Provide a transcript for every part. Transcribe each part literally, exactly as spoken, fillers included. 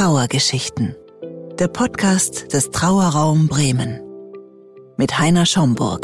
Trauergeschichten. Der Podcast des Trauerraum Bremen. Mit Heiner Schomburg.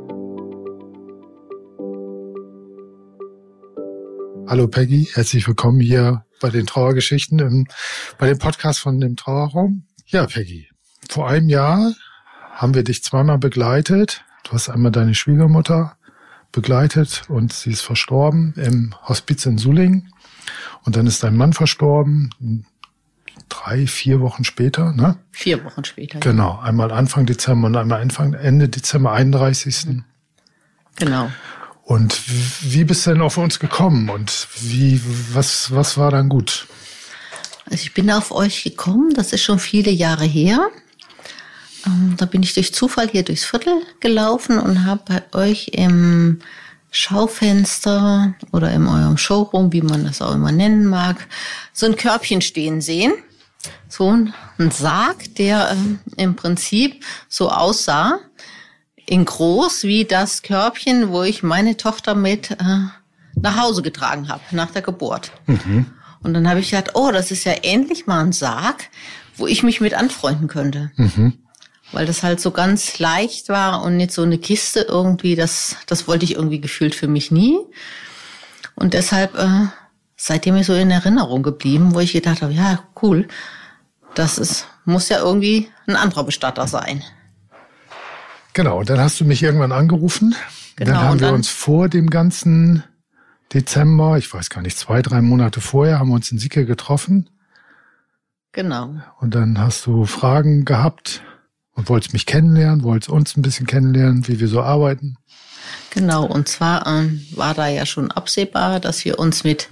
Hallo Peggy, herzlich willkommen hier bei den Trauergeschichten, im, bei dem Podcast von dem Trauerraum. Ja, Peggy, vor einem Jahr haben wir dich zweimal begleitet. Du hast einmal deine Schwiegermutter begleitet und sie ist verstorben im Hospiz in Sulingen. Und dann ist dein Mann verstorben, drei, vier Wochen später, ne? Vier Wochen später. Genau, einmal Anfang Dezember und einmal Anfang, Ende Dezember, einunddreißigsten Genau. Und wie bist du denn auf uns gekommen und wie, was, was war dann gut? Also ich bin auf euch gekommen, das ist schon viele Jahre her. Ähm, da bin ich durch Zufall hier durchs Viertel gelaufen und habe bei euch im Schaufenster oder in eurem Showroom, wie man das auch immer nennen mag, so ein Körbchen stehen sehen. So ein Sarg, der ähm, im Prinzip so aussah, in groß wie das Körbchen, wo ich meine Tochter mit äh, nach Hause getragen habe, nach der Geburt. Mhm. Und dann habe ich gedacht, oh, das ist ja endlich mal ein Sarg, wo ich mich mit anfreunden könnte. Mhm. Weil das halt so ganz leicht war und nicht so eine Kiste irgendwie, das das wollte ich irgendwie gefühlt für mich nie. Und deshalb äh, seitdem ist so in Erinnerung geblieben, wo ich gedacht habe, ja, cool, das ist, muss ja irgendwie ein anderer Bestatter sein. Genau, und dann hast du mich irgendwann angerufen. Genau, dann haben und wir dann, uns vor dem ganzen Dezember, ich weiß gar nicht, zwei, drei Monate vorher, haben wir uns in Sieke getroffen. Genau. Und dann hast du Fragen gehabt und wolltest mich kennenlernen, wolltest uns ein bisschen kennenlernen, wie wir so arbeiten. Genau, und zwar ähm, war da ja schon absehbar, dass wir uns mit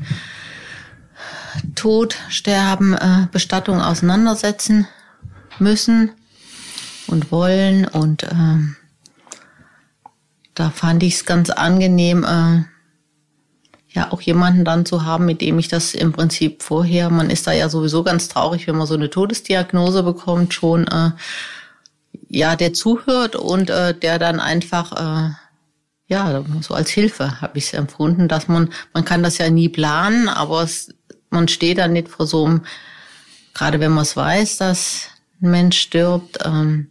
Tod, Sterben, äh, Bestattung auseinandersetzen müssen und wollen. Und ähm, da fand ich es ganz angenehm, äh, ja auch jemanden dann zu haben, mit dem ich das im Prinzip vorher, man ist da ja sowieso ganz traurig, wenn man so eine Todesdiagnose bekommt, schon äh, ja, der zuhört und äh, der dann einfach äh, ja, so als Hilfe habe ich es empfunden, dass man, man kann das ja nie planen, aber es, man steht dann nicht vor so einem, gerade wenn man es weiß, dass ein Mensch stirbt, ähm,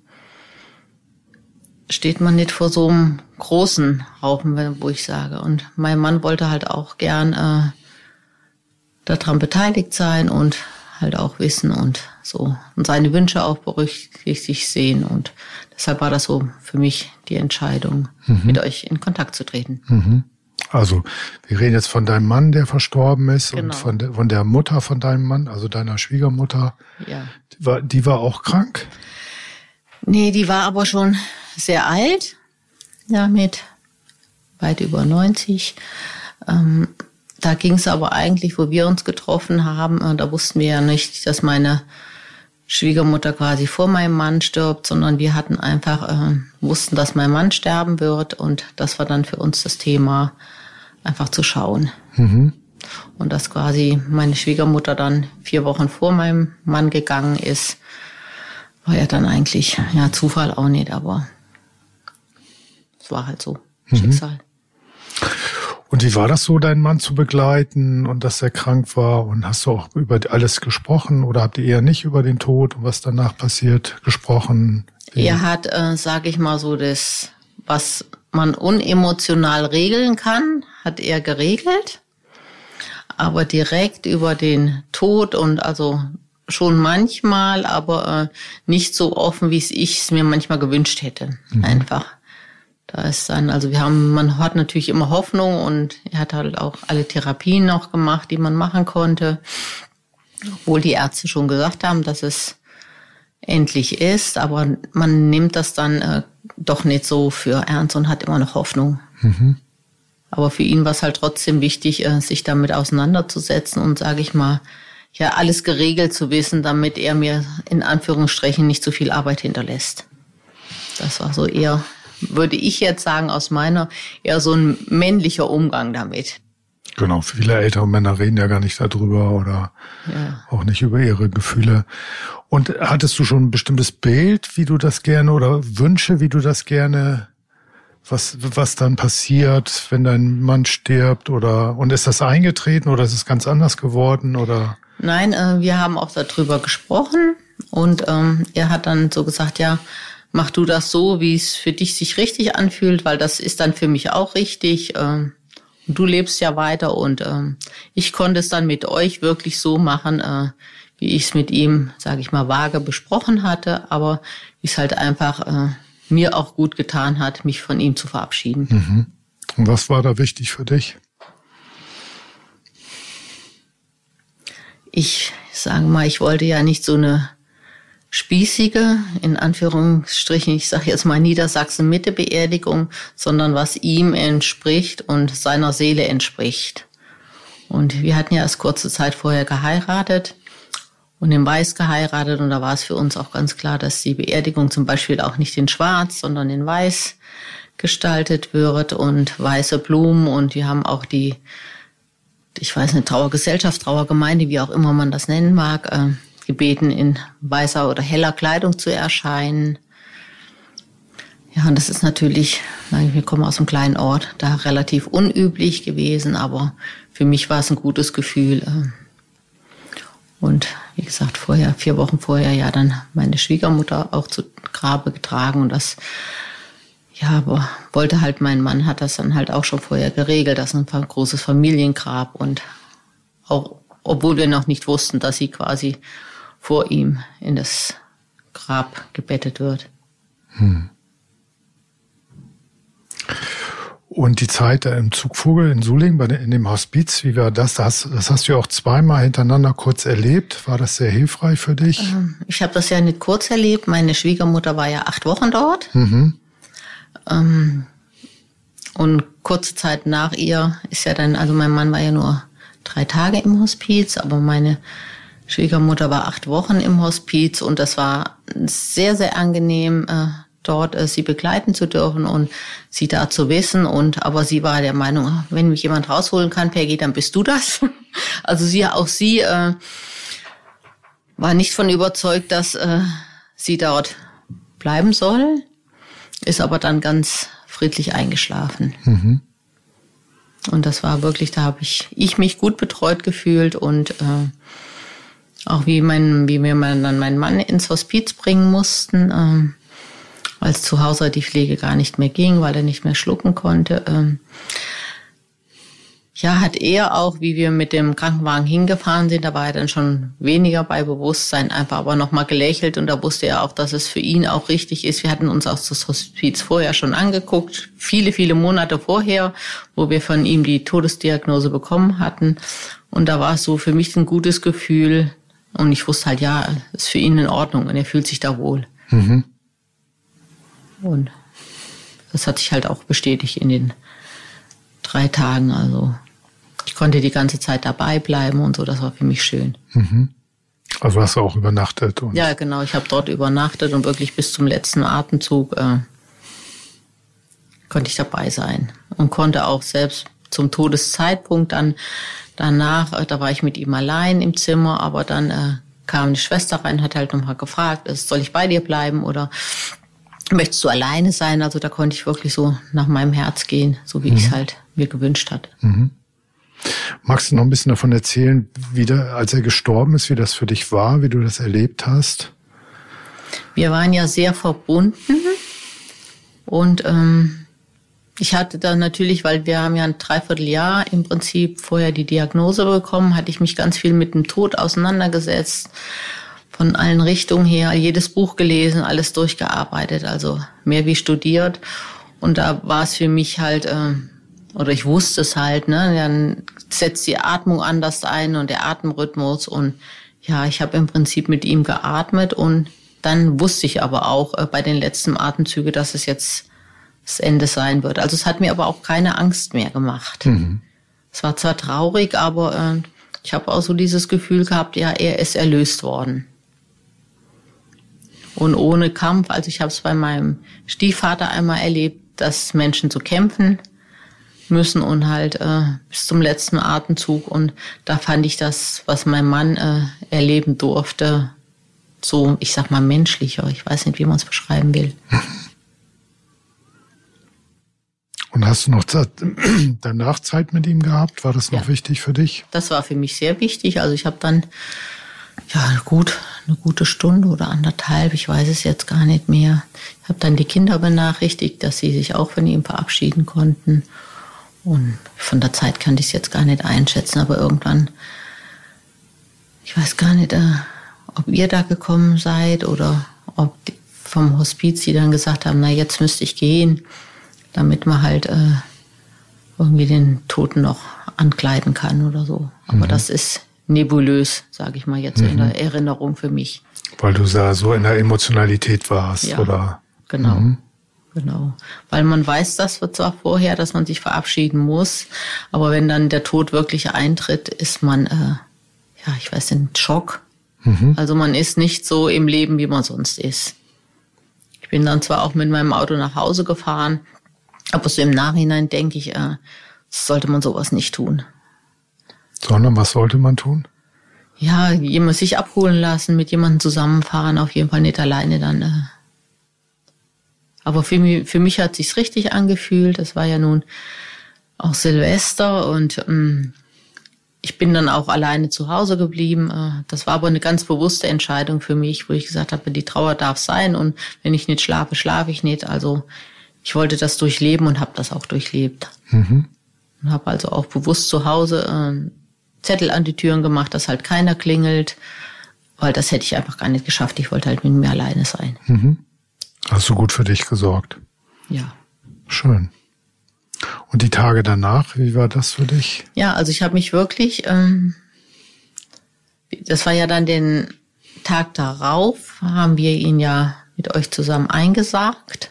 steht man nicht vor so einem großen Haufen, wo ich sage. Und mein Mann wollte halt auch gern äh, daran beteiligt sein und halt auch wissen und so und seine Wünsche auch berücksichtigt sehen. Und deshalb war das so für mich die Entscheidung, mhm. mit euch in Kontakt zu treten. Mhm. Also wir reden jetzt von deinem Mann, der verstorben ist, genau. Und von der, von der Mutter von deinem Mann, also deiner Schwiegermutter. Ja. Die war, die war auch krank? Nee, die war aber schon sehr alt, ja, mit weit über neunzig. Ähm, da ging es aber eigentlich, wo wir uns getroffen haben, äh, da wussten wir ja nicht, dass meine Schwiegermutter quasi vor meinem Mann stirbt, sondern wir hatten einfach, äh, wussten, dass mein Mann sterben wird und das war dann für uns das Thema, einfach zu schauen. Mhm. Und dass quasi meine Schwiegermutter dann vier Wochen vor meinem Mann gegangen ist, war ja dann eigentlich, ja, Zufall auch nicht, aber es war halt so, mhm. Schicksal. Und wie war das so, deinen Mann zu begleiten und dass er krank war? Und hast du auch über alles gesprochen oder habt ihr eher nicht über den Tod und was danach passiert gesprochen? Wie? Er hat, äh, sage ich mal so, das, was man unemotional regeln kann, hat er geregelt. Aber direkt über den Tod und also schon manchmal, aber äh, nicht so offen, wie es ich es mir manchmal gewünscht hätte. Mhm. Einfach. Da ist dann, also wir haben, man hat natürlich immer Hoffnung und er hat halt auch alle Therapien noch gemacht, die man machen konnte. Obwohl die Ärzte schon gesagt haben, dass es endlich ist, aber man nimmt das dann äh, doch nicht so für ernst und hat immer noch Hoffnung. Mhm. Aber für ihn war es halt trotzdem wichtig, äh, sich damit auseinanderzusetzen und, sage ich mal, ja, alles geregelt zu wissen, damit er mir in Anführungsstrichen nicht so viel Arbeit hinterlässt. Das war so eher, würde ich jetzt sagen, aus meiner, eher so ein männlicher Umgang damit. Genau, viele ältere Männer reden ja gar nicht darüber oder ja. auch nicht über ihre Gefühle. Und hattest du schon ein bestimmtes Bild, wie du das gerne oder Wünsche, wie du das gerne, was was dann passiert, wenn dein Mann stirbt oder und ist das eingetreten oder ist es ganz anders geworden oder? Nein, äh, wir haben auch darüber gesprochen und ähm, er hat dann so gesagt, ja, mach du das so, wie es für dich sich richtig anfühlt, weil das ist dann für mich auch richtig. Äh, du lebst ja weiter und äh, ich konnte es dann mit euch wirklich so machen, äh, wie ich es mit ihm, sage ich mal, vage besprochen hatte, aber wie es halt einfach äh, mir auch gut getan hat, mich von ihm zu verabschieden. Mhm. Und was war da wichtig für dich? Ich sage mal, ich wollte ja nicht so eine spießige, in Anführungsstrichen, ich sage jetzt mal Niedersachsen-Mitte-Beerdigung, sondern was ihm entspricht und seiner Seele entspricht. Und wir hatten ja erst kurze Zeit vorher geheiratet und in Weiß geheiratet und da war es für uns auch ganz klar, dass die Beerdigung zum Beispiel auch nicht in Schwarz, sondern in Weiß gestaltet wird und weiße Blumen und wir haben auch die, ich weiß nicht, Trauergesellschaft, Trauergemeinde, wie auch immer man das nennen mag, äh, gebeten, in weißer oder heller Kleidung zu erscheinen. Ja, und das ist natürlich, wir kommen aus einem kleinen Ort, da relativ unüblich gewesen, aber für mich war es ein gutes Gefühl. Äh, Und wie gesagt, vorher, vier Wochen vorher, ja, dann meine Schwiegermutter auch zu Grabe getragen. Und das, ja, aber wollte halt, mein Mann hat das dann halt auch schon vorher geregelt. Das ist ein großes Familiengrab. Und auch, obwohl wir noch nicht wussten, dass sie quasi vor ihm in das Grab gebettet wird. Hm. Und die Zeit im Zugvogel in Sulingen, bei den, in dem Hospiz, wie war das? Das, das hast du ja auch zweimal hintereinander kurz erlebt. War das sehr hilfreich für dich? Ähm, ich habe das ja nicht kurz erlebt. Meine Schwiegermutter war ja acht Wochen dort. Mhm. Ähm, und kurze Zeit nach ihr ist ja dann, also mein Mann war ja nur drei Tage im Hospiz, aber meine Schwiegermutter war acht Wochen im Hospiz und das war sehr, sehr angenehm, äh, dort äh, sie begleiten zu dürfen und sie da zu wissen. Und aber sie war der Meinung, wenn mich jemand rausholen kann, Peggy, dann bist du das. Also sie, auch sie äh, war nicht von überzeugt, dass äh, sie dort bleiben soll, ist aber dann ganz friedlich eingeschlafen. Mhm. Und das war wirklich, da habe ich, ich mich gut betreut gefühlt und äh, auch wie mein, wie wir dann meinen Mann ins Hospiz bringen mussten, äh, weil es zu Hause die Pflege gar nicht mehr ging, weil er nicht mehr schlucken konnte. Ähm, ja, hat er auch, wie wir mit dem Krankenwagen hingefahren sind, da war er dann schon weniger bei Bewusstsein, einfach aber nochmal gelächelt und da wusste er auch, dass es für ihn auch richtig ist. Wir hatten uns auch das Hospiz vorher schon angeguckt, viele, viele Monate vorher, wo wir von ihm die Todesdiagnose bekommen hatten. Und da war es so für mich ein gutes Gefühl und ich wusste halt, ja, ist für ihn in Ordnung und er fühlt sich da wohl. Mhm. Und das hat sich halt auch bestätigt in den drei Tagen. Also ich konnte die ganze Zeit dabei bleiben und so, das war für mich schön. Mhm. Also hast du auch übernachtet? Und ja, genau, ich habe dort übernachtet und wirklich bis zum letzten Atemzug äh, konnte ich dabei sein. Und konnte auch selbst zum Todeszeitpunkt dann danach, äh, da war ich mit ihm allein im Zimmer, aber dann äh, kam eine Schwester rein, hat halt nochmal gefragt, soll ich bei dir bleiben oder möchtest du alleine sein? Also da konnte ich wirklich so nach meinem Herz gehen, so wie mhm. ich es halt mir gewünscht hatte. Mhm. Magst du noch ein bisschen davon erzählen, wie der, als er gestorben ist, wie das für dich war, wie du das erlebt hast? Wir waren ja sehr verbunden und ähm, ich hatte dann natürlich, weil wir haben ja ein Dreivierteljahr im Prinzip vorher die Diagnose bekommen, hatte ich mich ganz viel mit dem Tod auseinandergesetzt. Von allen Richtungen her, jedes Buch gelesen, alles durchgearbeitet, also mehr wie studiert. Und da war es für mich halt, äh, oder ich wusste es halt, ne, dann setzt die Atmung anders ein und der Atemrhythmus. Und ja, ich habe im Prinzip mit ihm geatmet und dann wusste ich aber auch äh, bei den letzten Atemzügen, dass es jetzt das Ende sein wird. Also es hat mir aber auch keine Angst mehr gemacht. Mhm. Es war zwar traurig, aber äh, ich habe auch so dieses Gefühl gehabt, ja, er ist erlöst worden. Und ohne Kampf, also ich habe es bei meinem Stiefvater einmal erlebt, dass Menschen so kämpfen müssen und halt äh, bis zum letzten Atemzug. Und da fand ich das, was mein Mann äh, erleben durfte, so, ich sag mal, menschlicher. Ich weiß nicht, wie man es beschreiben will. Und hast du noch danach Zeit mit ihm gehabt? War das noch ja. wichtig für dich? Das war für mich sehr wichtig. Also ich habe dann ja gut eine gute Stunde oder anderthalb, ich weiß es jetzt gar nicht mehr. Ich habe dann die Kinder benachrichtigt, dass sie sich auch von ihm verabschieden konnten. Und von der Zeit kann ich es jetzt gar nicht einschätzen, aber irgendwann, ich weiß gar nicht, äh, ob ihr da gekommen seid oder ob die vom Hospiz, die dann gesagt haben, na jetzt müsste ich gehen, damit man halt äh, irgendwie den Toten noch ankleiden kann oder so. Aber mhm. das ist nebulös, sage ich mal jetzt mhm. in der Erinnerung für mich. Weil du da so in der Emotionalität warst, ja, oder? Genau, mhm. genau. Weil man weiß das zwar vorher, dass man sich verabschieden muss, aber wenn dann der Tod wirklich eintritt, ist man, äh, ja, ich weiß nicht, Schock. Mhm. Also man ist nicht so im Leben, wie man sonst ist. Ich bin dann zwar auch mit meinem Auto nach Hause gefahren, aber so im Nachhinein denke ich, äh, sollte man sowas nicht tun. Sondern was sollte man tun? Ja, jemand sich abholen lassen, mit jemandem zusammenfahren, auf jeden Fall nicht alleine dann. Äh. Aber für mich, für mich hat sich's richtig angefühlt. Das war ja nun auch Silvester und ähm, ich bin dann auch alleine zu Hause geblieben. Das war aber eine ganz bewusste Entscheidung für mich, wo ich gesagt habe, die Trauer darf sein und wenn ich nicht schlafe, schlafe ich nicht. Also ich wollte das durchleben und habe das auch durchlebt. Mhm. Und habe also auch bewusst zu Hause einen Zettel an die Türen gemacht, dass halt keiner klingelt, weil das hätte ich einfach gar nicht geschafft. Ich wollte halt mit mir alleine sein. Mhm. Hast du gut für dich gesorgt? Ja. Schön. Und die Tage danach, wie war das für dich? Ja, also ich habe mich wirklich, ähm, das war ja dann den Tag darauf, haben wir ihn ja mit euch zusammen eingesargt.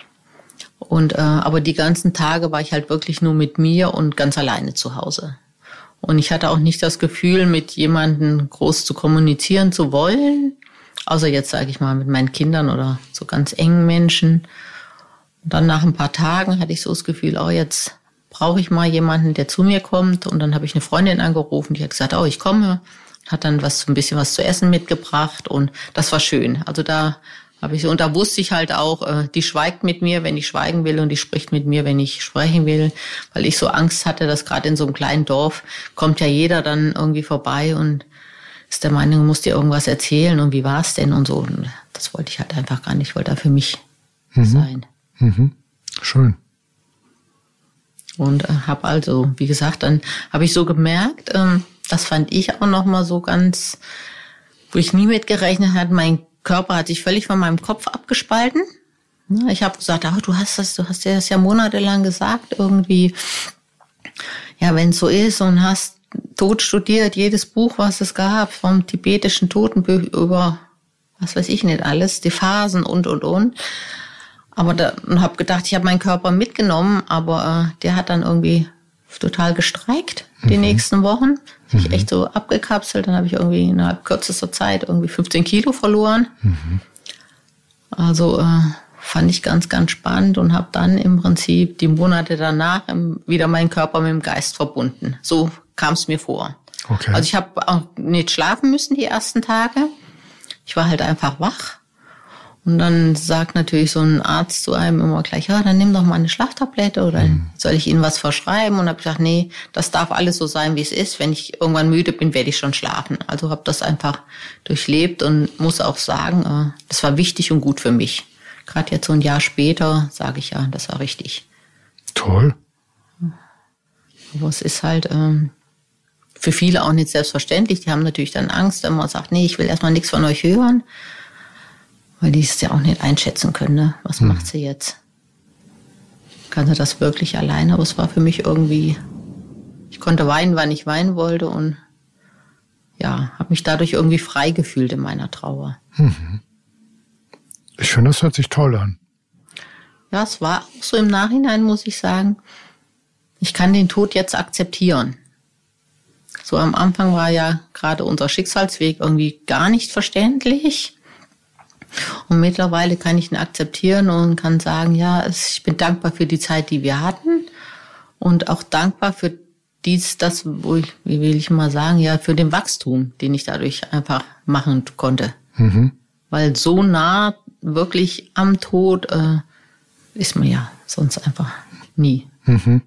Und äh, aber die ganzen Tage war ich halt wirklich nur mit mir und ganz alleine zu Hause. Und ich hatte auch nicht das Gefühl, mit jemandem groß zu kommunizieren zu wollen, außer jetzt sage ich mal mit meinen Kindern oder so ganz engen Menschen. Und dann nach ein paar Tagen hatte ich so das Gefühl, oh, jetzt brauche ich mal jemanden, der zu mir kommt. Und dann habe ich eine Freundin angerufen, die hat gesagt, oh, ich komme. Hat dann was, ein bisschen was zu essen mitgebracht und das war schön. Also da habe ich so, und da wusste ich halt auch, die schweigt mit mir, wenn ich schweigen will und die spricht mit mir, wenn ich sprechen will, weil ich so Angst hatte, dass gerade in so einem kleinen Dorf kommt ja jeder dann irgendwie vorbei und ist der Meinung, muss dir irgendwas erzählen und wie war es denn und so. Und das wollte ich halt einfach gar nicht, ich wollte da für mich mhm. sein. Mhm. Schön. Und äh, habe also, wie gesagt, dann habe ich so gemerkt, ähm, das fand ich auch nochmal so ganz, wo ich nie mit gerechnet hatte, mein Körper hat sich völlig von meinem Kopf abgespalten. Ich habe gesagt, ach, du hast das, du hast dir das ja monatelang gesagt, irgendwie, ja, wenn es so ist und hast Tod studiert, jedes Buch, was es gab, vom tibetischen Totenbuch über, was weiß ich nicht alles, die Phasen und, und, und. Aber da habe gedacht, ich habe meinen Körper mitgenommen, aber äh, der hat dann irgendwie total gestreikt die mhm. nächsten Wochen. Sich mhm. echt so abgekapselt. Dann habe ich irgendwie innerhalb kürzester Zeit irgendwie fünfzehn Kilo verloren. Mhm. Also äh, fand ich ganz, ganz spannend und habe dann im Prinzip die Monate danach wieder meinen Körper mit dem Geist verbunden. So kam es mir vor. Okay. Also ich habe auch nicht schlafen müssen die ersten Tage. Ich war halt einfach wach. Und dann sagt natürlich so ein Arzt zu einem immer gleich, ja, dann nimm doch mal eine Schlaftablette oder mhm. soll ich Ihnen was verschreiben? Und habe gesagt, nee, das darf alles so sein, wie es ist. Wenn ich irgendwann müde bin, werde ich schon schlafen. Also habe das einfach durchlebt und muss auch sagen, das war wichtig und gut für mich. Gerade jetzt so ein Jahr später sage ich ja, das war richtig. Toll. Aber es ist halt ähm, für viele auch nicht selbstverständlich. Die haben natürlich dann Angst, wenn man sagt, nee, ich will erstmal nichts von euch hören. Weil die es ja auch nicht einschätzen können, ne? Was hm. macht sie jetzt? Kann sie das wirklich alleine? Aber es war für mich irgendwie, ich konnte weinen, wann ich weinen wollte und ja, habe mich dadurch irgendwie frei gefühlt in meiner Trauer. Mhm. Ich finde, das hört sich toll an. Ja, es war auch so im Nachhinein, muss ich sagen, ich kann den Tod jetzt akzeptieren. So am Anfang war ja gerade unser Schicksalsweg irgendwie gar nicht verständlich. Und mittlerweile kann ich ihn akzeptieren und kann sagen, ja, ich bin dankbar für die Zeit, die wir hatten und auch dankbar für dies, das, wo ich, wie will ich mal sagen, ja, für den Wachstum, den ich dadurch einfach machen konnte. Mhm. Weil so nah wirklich am Tod äh, ist man ja sonst einfach nie. Mhm.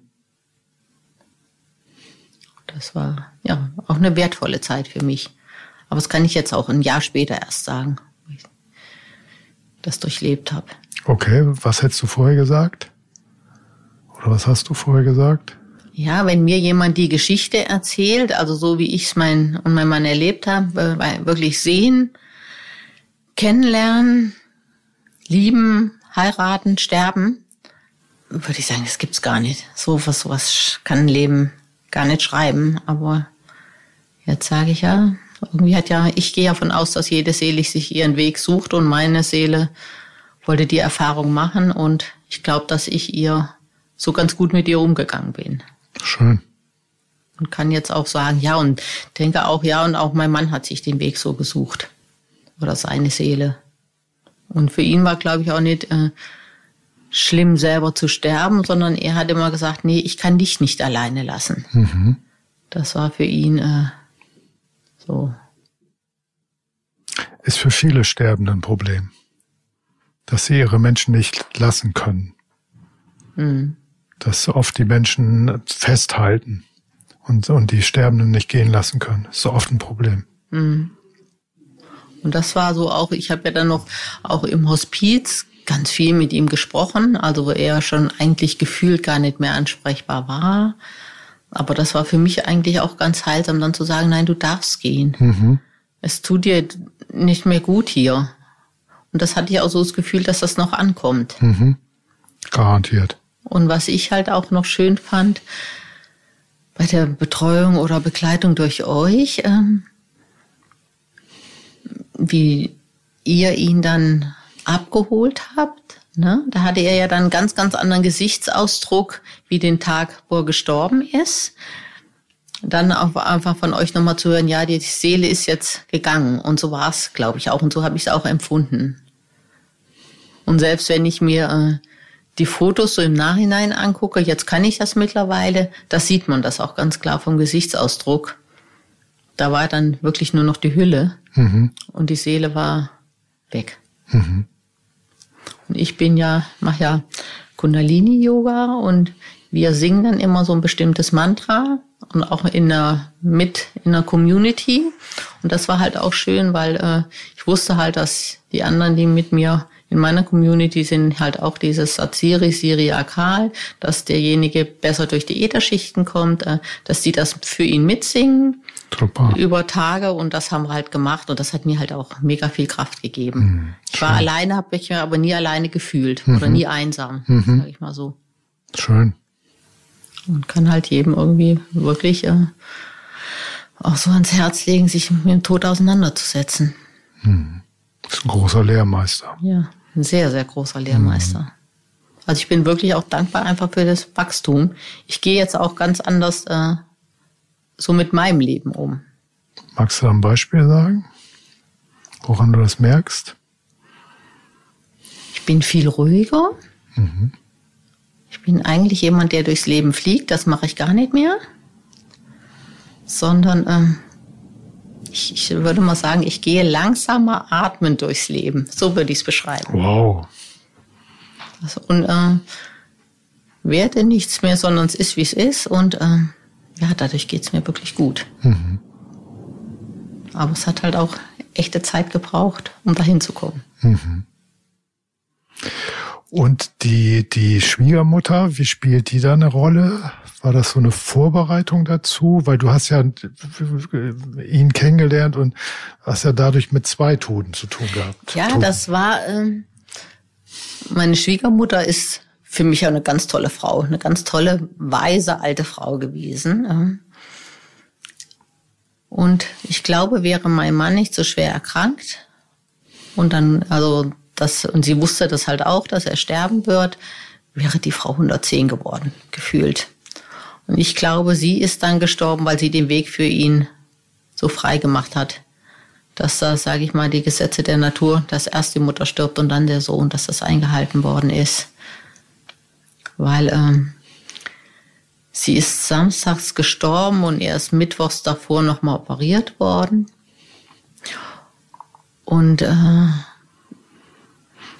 Das war ja auch eine wertvolle Zeit für mich. Aber das kann ich jetzt auch ein Jahr später erst sagen, wo ich das durchlebt habe. Okay, was hättest du vorher gesagt? Oder was hast du vorher gesagt? Ja, wenn mir jemand die Geschichte erzählt, also so wie ich es mein und mein Mann erlebt habe, wirklich sehen, kennenlernen, lieben, heiraten, sterben, würde ich sagen, das gibt's gar nicht. So was, sowas kann ein Leben gar nicht schreiben. Aber jetzt sage ich ja, irgendwie hat ja, ich gehe davon aus, dass jede Seele sich ihren Weg sucht und meine Seele wollte die Erfahrung machen und ich glaube, dass ich ihr so ganz gut mit ihr umgegangen bin. Schön. Und kann jetzt auch sagen, ja, und denke auch, ja, und auch mein Mann hat sich den Weg so gesucht. Oder seine Seele. Und für ihn war, glaube ich, auch nicht äh, schlimm, selber zu sterben, sondern er hat immer gesagt, nee, ich kann dich nicht alleine lassen. Mhm. Das war für ihn äh, so. Ist für viele Sterbende ein Problem, dass sie ihre Menschen nicht lassen können. Mhm. Dass oft die Menschen festhalten und, und die Sterbenden nicht gehen lassen können. Das ist oft ein Problem. Mhm. Und das war so auch, ich habe ja dann noch auch im Hospiz ganz viel mit ihm gesprochen, also wo er schon eigentlich gefühlt gar nicht mehr ansprechbar war. Aber das war für mich eigentlich auch ganz heilsam, dann zu sagen, nein, du darfst gehen. Mhm. Es tut dir nicht mehr gut hier. Und das hatte ich auch so das Gefühl, dass das noch ankommt. Mhm. Garantiert. Und was ich halt auch noch schön fand, bei der Betreuung oder Begleitung durch euch, ähm, wie ihr ihn dann abgeholt habt, ne? Da hatte er ja dann einen ganz, ganz anderen Gesichtsausdruck wie den Tag, wo er gestorben ist. Dann auch einfach von euch nochmal zu hören, ja, die Seele ist jetzt gegangen. Und so war es, glaube ich, auch. Und so habe ich es auch empfunden. Und selbst wenn ich mir äh, die Fotos so im Nachhinein angucke, jetzt kann ich das mittlerweile, da sieht man das auch ganz klar vom Gesichtsausdruck. Da war dann wirklich nur noch die Hülle. Mhm. Und die Seele war weg. Mhm. Und ich bin ja, mache ja Kundalini-Yoga und wir singen dann immer so ein bestimmtes Mantra und auch in der, mit in der Community. Und das war halt auch schön, weil äh, ich wusste halt, dass die anderen, die mit mir in meiner Community sind, halt auch dieses Saziri, Siriakal, dass derjenige besser durch die Ätherschichten kommt, äh, dass die das für ihn mitsingen. Super. Über Tage und das haben wir halt gemacht und das hat mir halt auch mega viel Kraft gegeben. Mhm, ich war alleine, habe ich mich aber nie alleine gefühlt mhm. oder nie einsam, mhm. sag ich mal so. Schön. Und kann halt jedem irgendwie wirklich äh, auch so ans Herz legen, sich mit dem Tod auseinanderzusetzen. Mhm. Das ist ein großer Lehrmeister. Ja, ein sehr, sehr großer Lehrmeister. Mhm. Also ich bin wirklich auch dankbar einfach für das Wachstum. Ich gehe jetzt auch ganz anders äh, so mit meinem Leben um. Magst du da ein Beispiel sagen, woran du das merkst? Ich bin viel ruhiger. Mhm. Ich bin eigentlich jemand, der durchs Leben fliegt. Das mache ich gar nicht mehr. Sondern ähm, ich, ich würde mal sagen, ich gehe langsamer atmend durchs Leben. So würde ich es beschreiben. Wow. Also, und äh, werde nichts mehr, sondern es ist, wie es ist. Und äh, ja, dadurch geht's mir wirklich gut. Mhm. Aber es hat halt auch echte Zeit gebraucht, um dahin zu kommen. Mhm. Und die, die Schwiegermutter, wie spielt die da eine Rolle? War das so eine Vorbereitung dazu? Weil du hast ja ihn kennengelernt und hast ja dadurch mit zwei Toten zu tun gehabt. Ja, Toten. Das war, ähm, meine Schwiegermutter ist für mich auch eine ganz tolle Frau, eine ganz tolle, weise, alte Frau gewesen. Und ich glaube, wäre mein Mann nicht so schwer erkrankt und dann, also das, und sie wusste das halt auch, dass er sterben wird, wäre die Frau hundertzehn geworden, gefühlt. Und ich glaube, sie ist dann gestorben, weil sie den Weg für ihn so frei gemacht hat, dass da, sage ich mal, die Gesetze der Natur, dass erst die Mutter stirbt und dann der Sohn, dass das eingehalten worden ist. Weil ähm, sie ist samstags gestorben und er ist mittwochs davor nochmal operiert worden. Und äh,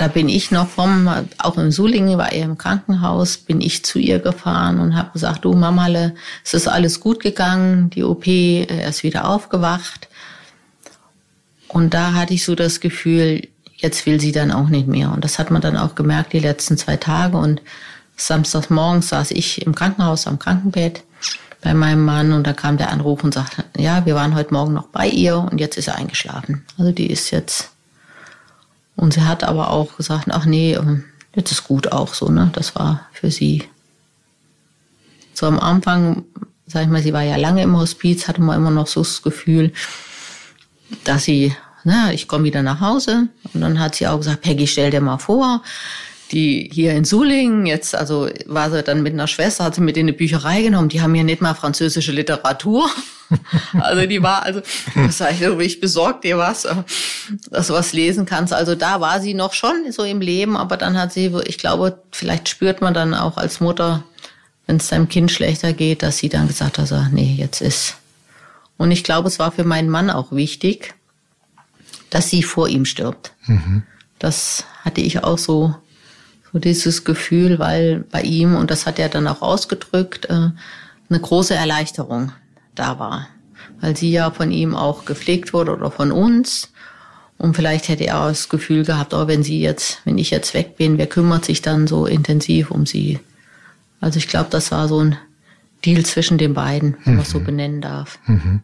da bin ich noch vom, auch in Sulingen war er im Krankenhaus, bin ich zu ihr gefahren und habe gesagt, du Mamale, es ist alles gut gegangen, die O P, er ist wieder aufgewacht. Und da hatte ich so das Gefühl, jetzt will sie dann auch nicht mehr. Und das hat man dann auch gemerkt die letzten zwei Tage. Und samstags morgens saß ich im Krankenhaus am Krankenbett bei meinem Mann und da kam der Anruf und sagte, ja, wir waren heute Morgen noch bei ihr und jetzt ist er eingeschlafen. Also die ist jetzt... Und sie hat aber auch gesagt, ach nee, jetzt ist gut auch so, ne? Das war für sie. So am Anfang, sag ich mal, sie war ja lange im Hospiz, hatte man immer noch so das Gefühl, dass sie, na, ich komme wieder nach Hause. Und dann hat sie auch gesagt, Peggy, stell dir mal vor, die hier in Sulingen, jetzt, also war sie dann mit einer Schwester, hat sie mit in die Bücherei genommen, die haben hier nicht mal französische Literatur. Also die war, also, das sag ich, ich besorg dir was, dass du was lesen kannst. Also da war sie noch schon so im Leben, aber dann hat sie, ich glaube, vielleicht spürt man dann auch als Mutter, wenn es deinem Kind schlechter geht, dass sie dann gesagt hat, also, nee, jetzt ist. Und ich glaube, es war für meinen Mann auch wichtig, dass sie vor ihm stirbt. Mhm. Das hatte ich auch so, so dieses Gefühl, weil bei ihm, und das hat er dann auch ausgedrückt, eine große Erleichterung da war, weil sie ja von ihm auch gepflegt wurde oder von uns. Und vielleicht hätte er auch das Gefühl gehabt, oh, wenn sie jetzt, wenn ich jetzt weg bin, wer kümmert sich dann so intensiv um sie? Also ich glaube, das war so ein Deal zwischen den beiden, wenn man es so benennen darf. Mhm.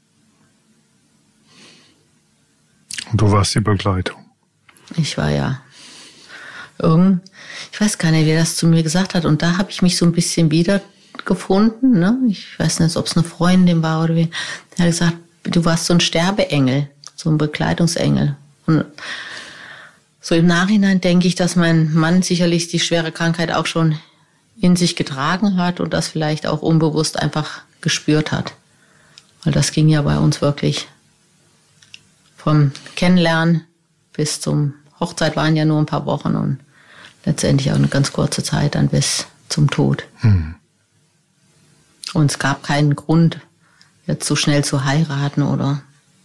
Und du warst die Begleitung? Ich war ja irgend, ich weiß gar nicht, wer das zu mir gesagt hat. Und da habe ich mich so ein bisschen wieder gefunden, ne? Ich weiß nicht, ob es eine Freundin war oder wie. Der hat gesagt, du warst so ein Sterbeengel, so ein Begleitungsengel. Und so im Nachhinein denke ich, dass mein Mann sicherlich die schwere Krankheit auch schon in sich getragen hat und das vielleicht auch unbewusst einfach gespürt hat. Weil das ging ja bei uns wirklich vom Kennenlernen bis zum Hochzeit waren ja nur ein paar Wochen und letztendlich auch eine ganz kurze Zeit dann bis zum Tod. Hm. Und es gab keinen Grund, jetzt so schnell zu heiraten oder,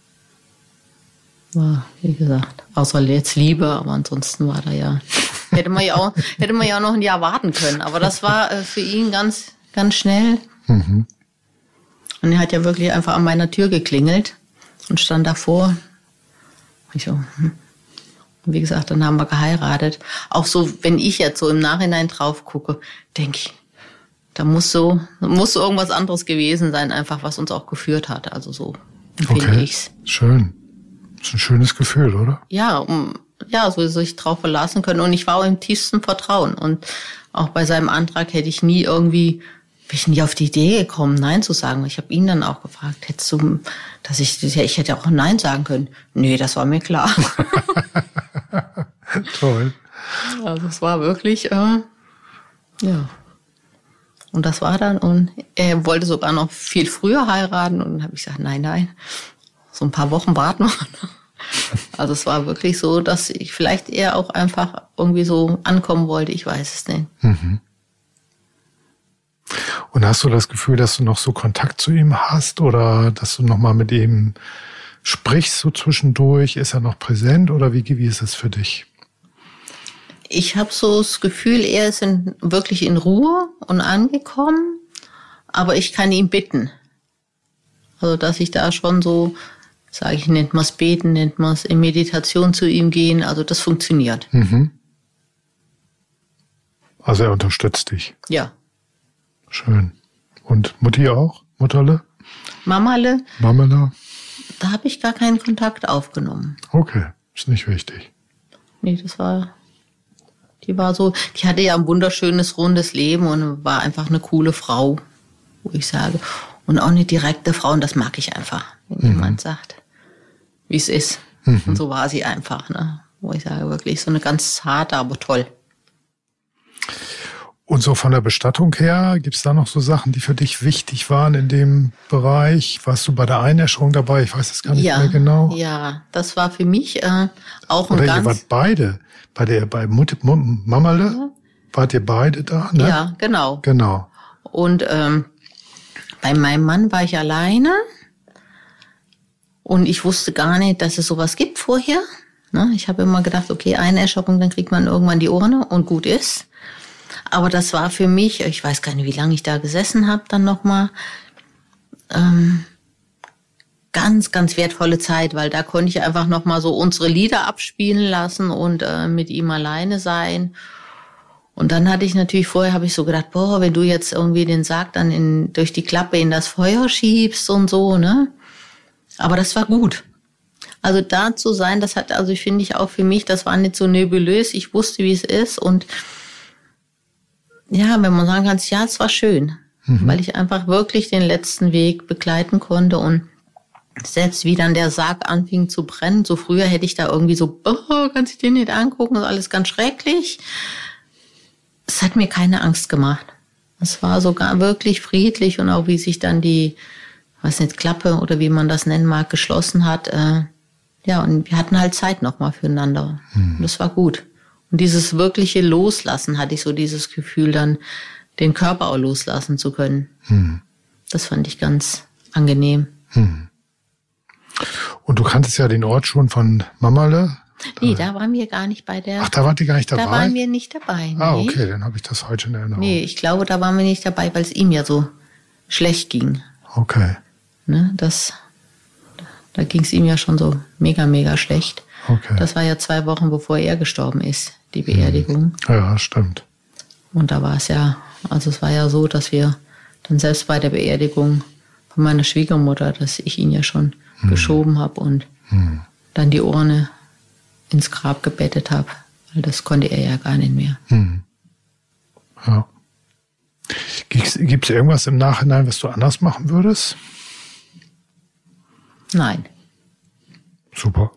war, wie gesagt, außer jetzt Liebe, aber ansonsten war da ja, hätte man ja auch, hätte man ja auch noch ein Jahr warten können. Aber das war äh, für ihn ganz, ganz schnell. Mhm. Und er hat ja wirklich einfach an meiner Tür geklingelt und stand davor. Ich so, hm. Und wie gesagt, dann haben wir geheiratet. Auch so, wenn ich jetzt so im Nachhinein drauf gucke, denke ich, da muss so, muss so irgendwas anderes gewesen sein, einfach was uns auch geführt hat. Also so empfinde okay. ich's. Schön. Das ist ein schönes Gefühl, oder? Ja, um, ja, so sich drauf verlassen können. Und ich war auch im tiefsten Vertrauen. Und auch bei seinem Antrag hätte ich nie irgendwie, bin ich nie auf die Idee gekommen, Nein zu sagen. Ich habe ihn dann auch gefragt, hättest du, dass ich, ich hätte auch Nein sagen können. Nee, das war mir klar. Toll. Also es war wirklich, äh, ja. Und das war dann, und er wollte sogar noch viel früher heiraten. Und dann habe ich gesagt, nein, nein, so ein paar Wochen warten wir. Also es war wirklich so, dass ich vielleicht eher auch einfach irgendwie so ankommen wollte, ich weiß es nicht. Mhm. Und hast du das Gefühl, dass du noch so Kontakt zu ihm hast oder dass du noch mal mit ihm sprichst so zwischendurch? Ist er noch präsent oder wie, wie ist es für dich? Ich habe so das Gefühl, er ist in, wirklich in Ruhe und angekommen, aber ich kann ihn bitten. Also dass ich da schon so, sage ich, nennt man es beten, nennt man es in Meditation zu ihm gehen, also das funktioniert. Mhm. Also er unterstützt dich? Ja. Schön. Und Mutti auch? Mutterle? Mamale? Mamala? Da habe ich gar keinen Kontakt aufgenommen. Okay, ist nicht wichtig. Nee, das war, die war so, die hatte ja ein wunderschönes, rundes Leben und war einfach eine coole Frau, wo ich sage. Und auch eine direkte Frau, und das mag ich einfach, wenn mhm. jemand sagt, wie es ist. Mhm. Und so war sie einfach, ne? Wo ich sage, wirklich so eine ganz zarte, aber toll. Und so von der Bestattung her, gibt's da noch so Sachen, die für dich wichtig waren in dem Bereich? Warst du bei der Einäscherung dabei? Ich weiß es gar nicht ja, mehr genau. Ja, das war für mich äh, auch ein Oder ganz... ihr wart beide, bei der bei Mut, Mut, Mamale, ja. Wart ihr beide da? Ne? Ja, genau. Genau. Und ähm, bei meinem Mann war ich alleine und ich wusste gar nicht, dass es sowas gibt vorher. Ne? Ich habe immer gedacht, okay, eine Erschöpfung, dann kriegt man irgendwann die Urne und gut ist. Aber das war für mich, ich weiß gar nicht, wie lange ich da gesessen habe, dann nochmal, ähm, ganz, ganz wertvolle Zeit, weil da konnte ich einfach nochmal so unsere Lieder abspielen lassen und äh, mit ihm alleine sein. Und dann hatte ich natürlich, vorher habe ich so gedacht, boah, wenn du jetzt irgendwie den Sarg dann in, durch die Klappe in das Feuer schiebst und so, ne? Aber das war gut. Also da zu sein, das hat, also ich finde ich auch für mich, das war nicht so nebulös. Ich wusste, wie es ist und ja, wenn man sagen kann, ja, es war schön, mhm. weil ich einfach wirklich den letzten Weg begleiten konnte und selbst wie dann der Sarg anfing zu brennen, so früher hätte ich da irgendwie so, oh, kannst du den nicht angucken, das ist alles ganz schrecklich. Es hat mir keine Angst gemacht. Es war sogar wirklich friedlich und auch wie sich dann die, weiß nicht, Klappe oder wie man das nennen mag, geschlossen hat. Äh, ja, und wir hatten halt Zeit nochmal füreinander. Mhm. Und das war gut. Und dieses wirkliche Loslassen hatte ich so dieses Gefühl, dann den Körper auch loslassen zu können. Hm. Das fand ich ganz angenehm. Hm. Und du kanntest ja den Ort schon von Mammerle? Nee, da waren wir gar nicht bei der... Ach, da wart ihr gar nicht dabei? Da waren wir nicht dabei, nee. Ah, okay, dann habe ich das heute in Erinnerung. Nee, ich glaube, da waren wir nicht dabei, weil es ihm ja so schlecht ging. Okay. Ne, das, da ging es ihm ja schon so mega, mega schlecht. Okay. Das war ja zwei Wochen, bevor er gestorben ist, die Beerdigung. Ja, stimmt. Und da war es ja, also es war ja so, dass wir dann selbst bei der Beerdigung von meiner Schwiegermutter, dass ich ihn ja schon hm. geschoben habe und hm. dann die Urne ins Grab gebettet habe, weil das konnte er ja gar nicht mehr. Hm. Ja. Gibt es irgendwas im Nachhinein, was du anders machen würdest? Nein. Super.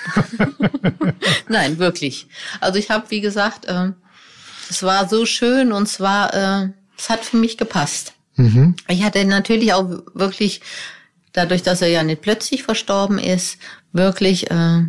Nein, wirklich. Also ich habe, wie gesagt, äh, es war so schön und es war, äh, es hat für mich gepasst. Mhm. Ich hatte natürlich auch wirklich, dadurch, dass er ja nicht plötzlich verstorben ist, wirklich äh,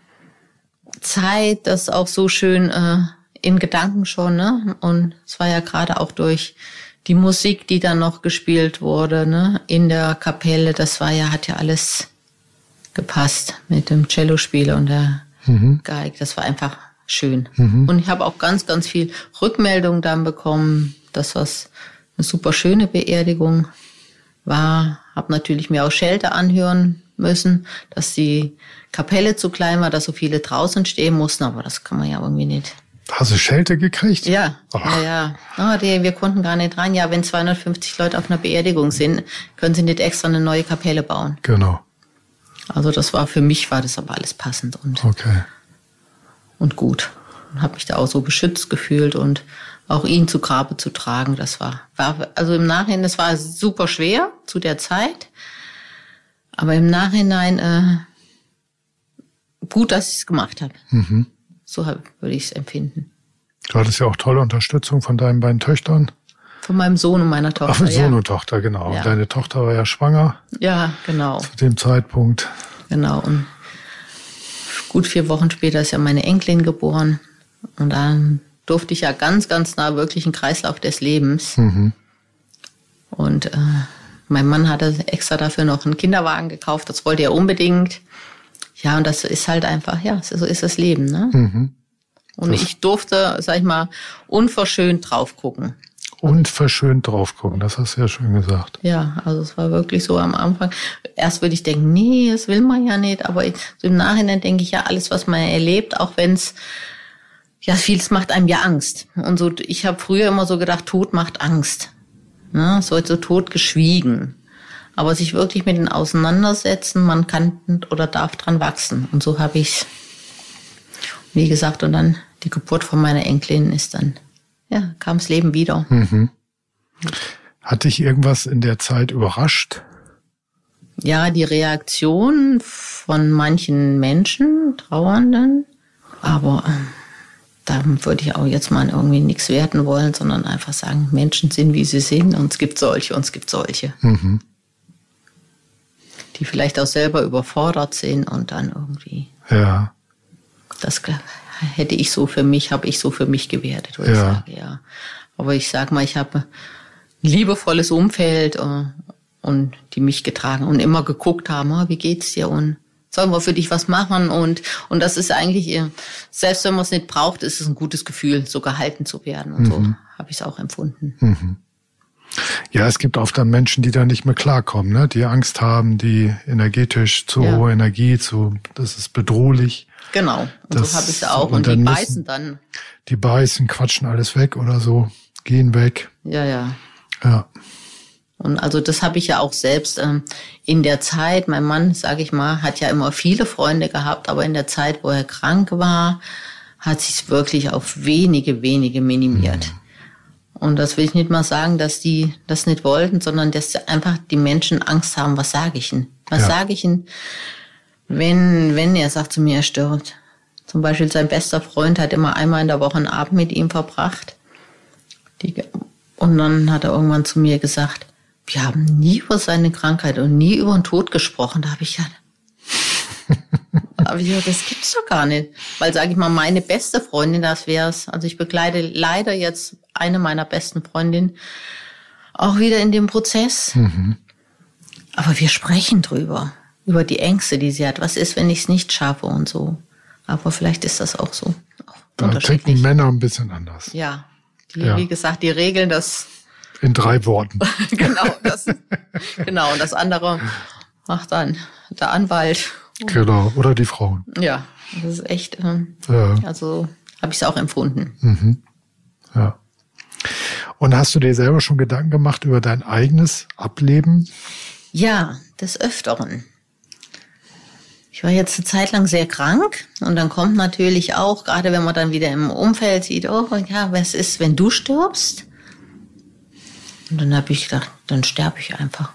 Zeit, das auch so schön äh, in Gedanken schon, ne? Und es war ja gerade auch durch die Musik, die dann noch gespielt wurde, ne? In der Kapelle, das war ja, hat ja alles gepasst mit dem Cellospieler und der mhm. Geige. Das war einfach schön. Mhm. Und ich habe auch ganz, ganz viel Rückmeldung dann bekommen, dass das eine super schöne Beerdigung war. Habe natürlich mir auch Schelte anhören müssen, dass die Kapelle zu klein war, dass so viele draußen stehen mussten, aber das kann man ja irgendwie nicht. Hast du Schelte gekriegt? Ja, Ach. ja, ja. Oh, die, wir konnten gar nicht rein. Ja, wenn zweihundertfünfzig Leute auf einer Beerdigung sind, können sie nicht extra eine neue Kapelle bauen. Genau. Also das war, für mich war das aber alles passend und, okay. und gut. Und habe mich da auch so beschützt gefühlt und auch ihn zu Grabe zu tragen, das war, war, also im Nachhinein, das war super schwer zu der Zeit, aber im Nachhinein äh, gut, dass ich es gemacht habe. Mhm. So hab, würde ich es empfinden. Du hattest ja auch tolle Unterstützung von deinen beiden Töchtern. Von meinem Sohn und meiner Tochter. Ach, von Sohn ja. und Tochter, genau. Ja. Und deine Tochter war ja schwanger. Ja, genau. Zu dem Zeitpunkt. Genau. Und gut vier Wochen später ist ja meine Enkelin geboren. Und dann durfte ich ja ganz, ganz nah wirklich einen Kreislauf des Lebens. Mhm. Und äh, mein Mann hatte extra dafür noch einen Kinderwagen gekauft. Das wollte er unbedingt. Ja, und das ist halt einfach, ja, so ist das Leben, ne? Mhm. Und das ich durfte, sag ich mal, unverschönt drauf gucken. Unverschönt drauf gucken, das hast du ja schön gesagt. Ja, also es war wirklich so am Anfang. Erst würde ich denken, nee, das will man ja nicht. Aber ich, so im Nachhinein denke ich ja, alles, was man erlebt, auch wenn es, ja, vieles macht einem ja Angst. Und so, ich habe früher immer so gedacht, Tod macht Angst. Ne? So wird so tot geschwiegen. Aber sich wirklich mit den auseinandersetzen, man kann oder darf dran wachsen. Und so habe ich's. Wie gesagt, und dann die Geburt von meiner Enkelin ist dann, ja, kam das Leben wieder. Mhm. Hat dich irgendwas in der Zeit überrascht? Ja, die Reaktion von manchen Menschen, Trauernden. Aber ähm, da würde ich auch jetzt mal irgendwie nichts werten wollen, sondern einfach sagen, Menschen sind, wie sie sind. Und es gibt solche und es gibt solche. Mhm. Die vielleicht auch selber überfordert sind und dann irgendwie. Ja. Das hätte ich so für mich, habe ich so für mich gewertet, würde ja. ich sagen, ja. Aber ich sag mal, ich habe ein liebevolles Umfeld und die mich getragen und immer geguckt haben, oh, wie geht's dir? Und sollen wir für dich was machen? Und, und das ist eigentlich, selbst wenn man es nicht braucht, ist es ein gutes Gefühl, so gehalten zu werden. Und mhm. so habe ich es auch empfunden. Mhm. Ja, es gibt oft dann Menschen, die da nicht mehr klarkommen, ne? Die Angst haben, die energetisch zu ja. hohe Energie, zu, das ist bedrohlich. Genau, und das, so habe ich es auch. Und, und die beißen müssen, dann. Die beißen, quatschen alles weg oder so, gehen weg. Ja, ja. Ja. Und also das habe ich ja auch selbst ähm, in der Zeit, mein Mann, sage ich mal, hat ja immer viele Freunde gehabt, aber in der Zeit, wo er krank war, hat sich es wirklich auf wenige, wenige minimiert. Mhm. Und das will ich nicht mal sagen, dass die das nicht wollten, sondern dass einfach die Menschen Angst haben, was sage ich ihnen? Was ja. sage ich ihnen, wenn, wenn er sagt zu mir, er stirbt? Zum Beispiel sein bester Freund hat immer einmal in der Woche einen Abend mit ihm verbracht. Die, und dann hat er irgendwann zu mir gesagt, wir haben nie über seine Krankheit und nie über den Tod gesprochen. Da habe ich ja, aber ich gesagt, das gibt's doch gar nicht. Weil, sage ich mal, meine beste Freundin, das wär's. Also ich begleite leider jetzt eine meiner besten Freundinnen auch wieder in dem Prozess. Mhm. Aber wir sprechen drüber, über die Ängste, die sie hat. Was ist, wenn ich es nicht schaffe und so. Aber vielleicht ist das auch so. Auch da ticken Männer ein bisschen anders. Ja, die, ja, wie gesagt, die regeln das. In drei Worten. genau, das, genau. Und das andere macht dann der Anwalt. Genau, oder die Frauen. Ja, das ist echt, ähm, ja. also habe ich es auch empfunden. Mhm. Ja. Und hast du dir selber schon Gedanken gemacht über dein eigenes Ableben? Ja, des Öfteren. Ich war jetzt eine Zeit lang sehr krank und dann kommt natürlich auch, gerade wenn man dann wieder im Umfeld sieht, oh ja, was ist, wenn du stirbst? Und dann habe ich gedacht, dann sterbe ich einfach.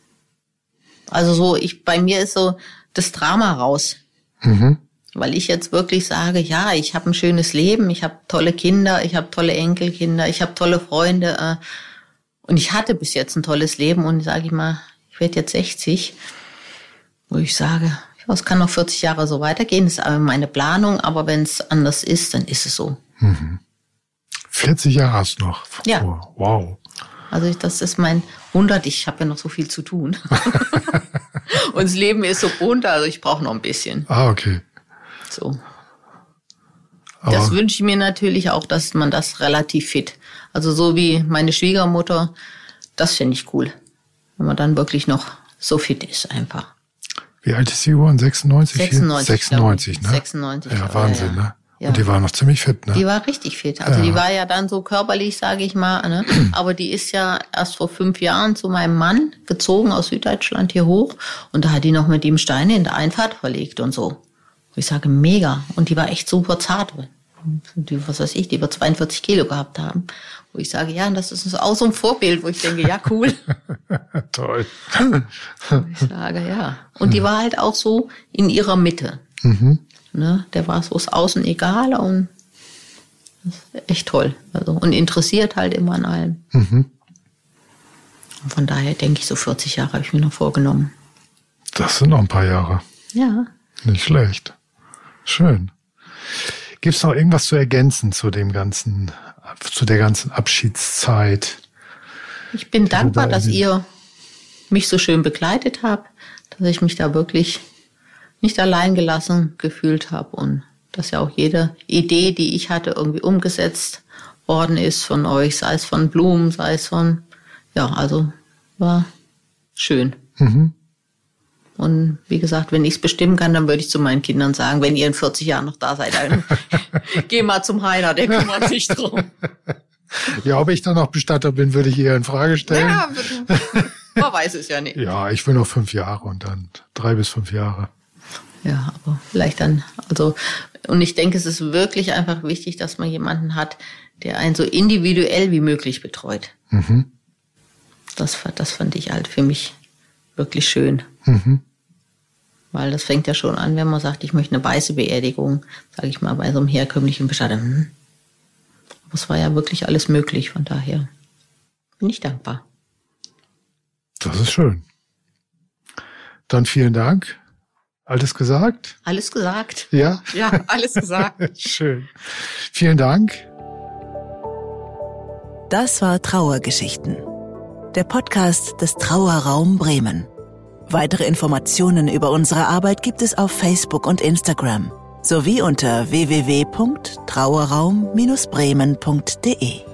Also so, ich bei mir ist so das Drama raus. Mhm. Weil ich jetzt wirklich sage, ja, ich habe ein schönes Leben, ich habe tolle Kinder, ich habe tolle Enkelkinder, ich habe tolle Freunde. Äh, und ich hatte bis jetzt ein tolles Leben und sage ich mal, ich werde jetzt sechzig, wo ich sage, ja, es kann noch vierzig Jahre so weitergehen, das ist aber meine Planung, aber wenn es anders ist, dann ist es so. Mhm. vierzig Jahre hast du noch. Ja. Oh, wow. Also ich, das ist mein hundert, ich habe ja noch so viel zu tun. Und das Leben ist so bunt, also ich brauche noch ein bisschen. Ah, okay. So. Aber das wünsche ich mir natürlich auch, dass man das relativ fit. Also so wie meine Schwiegermutter, das finde ich cool. Wenn man dann wirklich noch so fit ist einfach. Wie alt ist sie geworden? sechsundneunzig? sechsundneunzig, sechsundneunzig, ne? sechsundneunzig. Ja, Wahnsinn, ja, ja. ne? Ja. Und die war noch ziemlich fit, ne? Die war richtig fit. Also ja. die war ja dann so körperlich, sage ich mal, ne? Aber die ist ja erst vor fünf Jahren zu meinem Mann gezogen aus Süddeutschland hier hoch. Und da hat die noch mit ihm Steine in der Einfahrt verlegt und so. Ich sage, mega. Und die war echt super zart. Die, was weiß ich, die über zweiundvierzig Kilo gehabt haben. Wo ich sage, ja, das ist auch so ein Vorbild, wo ich denke, ja, cool. Toll. Ich sage, ja. Und die war halt auch so in ihrer Mitte. Mhm. Ne, der war so das Außen egal und das ist echt toll. Also, und interessiert halt immer an allem. Mhm. Und von daher denke ich, so vierzig Jahre habe ich mir noch vorgenommen. Das sind noch ein paar Jahre. Ja. Nicht schlecht. Schön. Gibt es noch irgendwas zu ergänzen zu dem ganzen, zu der ganzen Abschiedszeit? Ich bin dankbar, dass ihr mich so schön begleitet habt, dass ich mich da wirklich nicht allein gelassen gefühlt habe und dass ja auch jede Idee, die ich hatte, irgendwie umgesetzt worden ist von euch, sei es von Blumen, sei es von, ja, also war schön. Mhm. Und wie gesagt, wenn ich es bestimmen kann, dann würde ich zu meinen Kindern sagen, wenn ihr in vierzig Jahren noch da seid, dann geh mal zum Heiner, der kümmert sich drum. Ja, ob ich dann noch Bestatter bin, würde ich eher in Frage stellen. Ja, man weiß es ja nicht. Ja, ich will noch fünf Jahre und dann drei bis fünf Jahre. Ja, aber vielleicht dann, also, und ich denke, es ist wirklich einfach wichtig, dass man jemanden hat, der einen so individuell wie möglich betreut. Mhm. Das, das fand ich halt für mich wirklich schön. Mhm. Weil das fängt ja schon an, wenn man sagt, ich möchte eine weiße Beerdigung, sage ich mal, bei so einem herkömmlichen Bestatter. Hm. Aber es war ja wirklich alles möglich, von daher bin ich dankbar. Das ist schön. Dann vielen Dank. Alles gesagt? Alles gesagt. Ja? Ja, alles gesagt. Schön. Vielen Dank. Das war Trauergeschichten. Der Podcast des Trauerraum Bremen. Weitere Informationen über unsere Arbeit gibt es auf Facebook und Instagram sowie unter w w w punkt trauerraum Bindestrich bremen punkt d e.